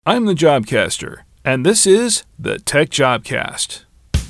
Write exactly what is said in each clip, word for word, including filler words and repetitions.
I'm the Jobcaster, and this is the Tech Jobcast.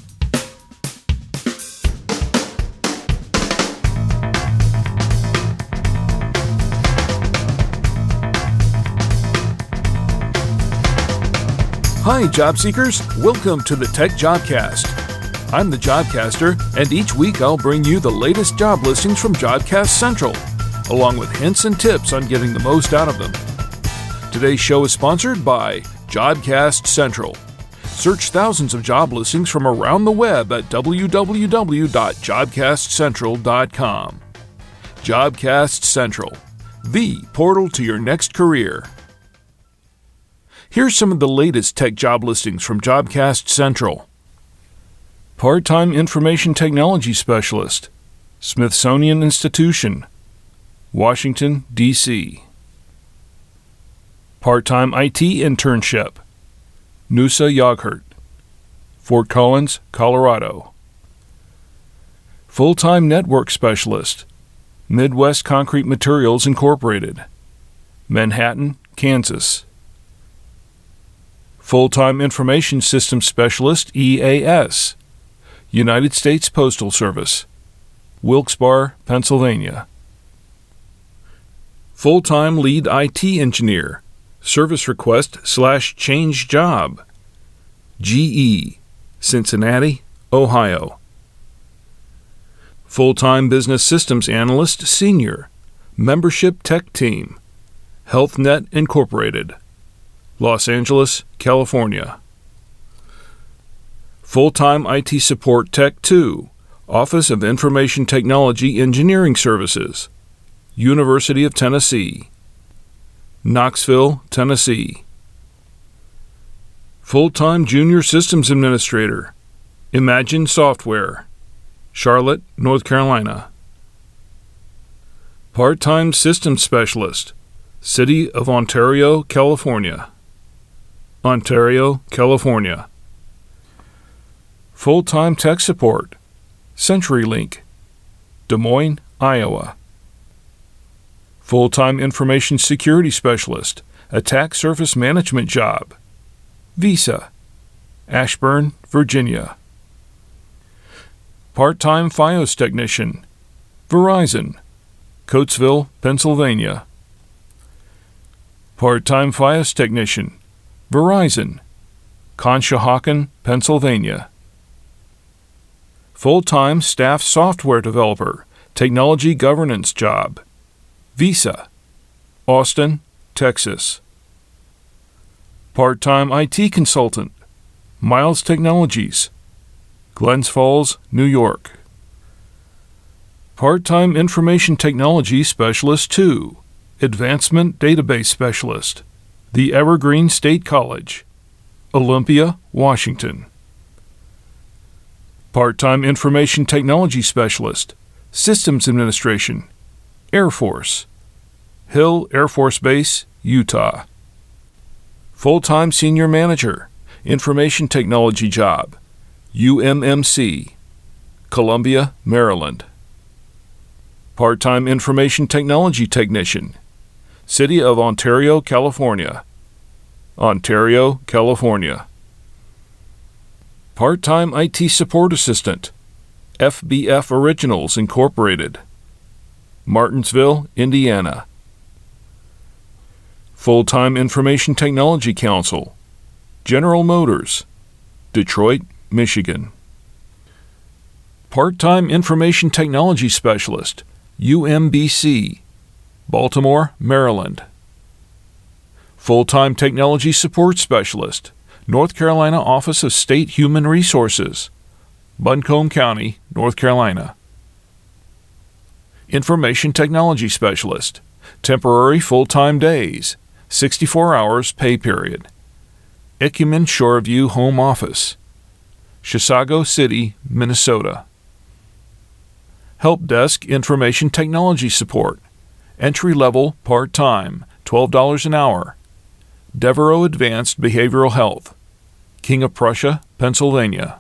Hi, job seekers. Welcome to the Tech Jobcast. I'm the Jobcaster, and each week I'll bring you the latest job listings from Jobcast Central, along with hints and tips on getting the most out of them. Today's show is sponsored by Jobcast Central. Search thousands of job listings from around the web at w w w dot jobcast central dot com. Jobcast Central, the portal to your next career. Here's some of the latest tech job listings from Jobcast Central. Part-time Information Technology Specialist, Smithsonian Institution, Washington, D C Part-time I T Internship, Noosa Yoghurt, Fort Collins, Colorado. Full-time Network Specialist, Midwest Concrete Materials Incorporated, Manhattan, Kansas. Full-time Information Systems Specialist, E A S, United States Postal Service, Wilkes-Barre, Pennsylvania. Full-time Lead I T Engineer, Service Request slash Change Job, G E, Cincinnati, Ohio. Full-time Business Systems Analyst Senior, Membership Tech Team, HealthNet Incorporated, Los Angeles, California. Full-time I T Support Tech two, Office of Information Technology Engineering Services, University of Tennessee, Knoxville, Tennessee. Full-time Junior Systems Administrator, Imagine Software, Charlotte, North Carolina. Part-time Systems Specialist, City of Ontario, California, Ontario, California. Full-time Tech Support, CenturyLink, Des Moines, Iowa. Full-time Information Security Specialist, Attack Surface Management Job, Visa, Ashburn, Virginia. Part-time FiOS Technician, Verizon, Coatesville, Pennsylvania. Part-time FiOS Technician, Verizon, Conshohocken, Pennsylvania. Full-time Staff Software Developer, Technology Governance Job, Visa, Austin, Texas. Part-time I T Consultant, Miles Technologies, Glens Falls, New York. Part-time Information Technology Specialist two, Advancement Database Specialist, The Evergreen State College, Olympia, Washington. Part-time Information Technology Specialist, Systems Administration, Air Force, Hill Air Force Base, Utah. Full-time Senior Manager, Information Technology Job, U M M C, Columbia, Maryland. Part-time Information Technology Technician, City of Ontario, California, Ontario, California. Part-time I T Support Assistant, F B F Originals Incorporated, Martinsville, Indiana. Full-time Information Technology Council, General Motors, Detroit, Michigan. Part-time Information Technology Specialist, U M B C, Baltimore, Maryland. Full-time Technology Support Specialist, North Carolina Office of State Human Resources, Buncombe County, North Carolina. Information Technology Specialist, temporary full-time days, sixty-four hours pay period, Ecumen Shoreview Home Office, Chisago City, Minnesota. Help Desk Information Technology Support, entry-level part-time, twelve dollars an hour, Devereaux Advanced Behavioral Health, King of Prussia, Pennsylvania.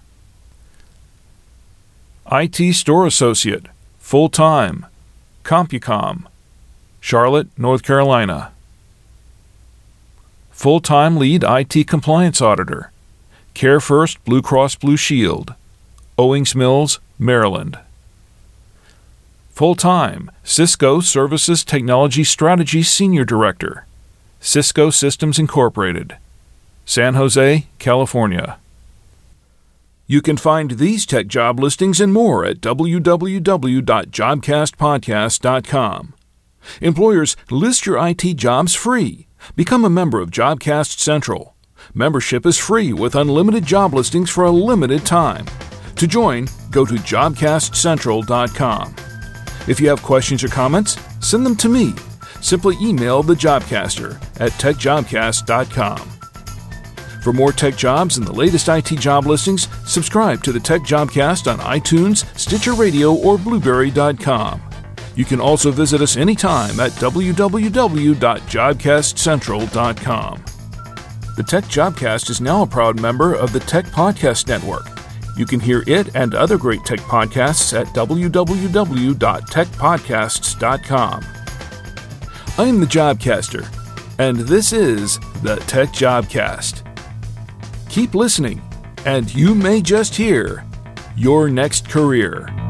I T Store Associate, full-time, CompuCom, Charlotte, North Carolina. full-time lead I T compliance auditor, CareFirst Blue Cross Blue Shield, Owings Mills, Maryland. Full-time Cisco Services Technology Strategy Senior Director, Cisco Systems Incorporated, San Jose, California. You can find these tech job listings and more at w w w dot jobcast podcast dot com. Employers, list your I T jobs free. Become a member of Jobcast Central. Membership is free with unlimited job listings for a limited time. To join, go to jobcast central dot com. If you have questions or comments, send them to me. Simply email the Jobcaster at tech jobcast dot com. For more tech jobs and the latest I T job listings, subscribe to the Tech Jobcast on iTunes, Stitcher Radio, or Blueberry dot com. You can also visit us anytime at w w w dot jobcast central dot com. The Tech Jobcast is now a proud member of the Tech Podcast Network. You can hear it and other great tech podcasts at w w w dot tech podcasts dot com. I'm the Jobcaster, and this is the Tech Jobcast. Keep listening, and you may just hear your next career.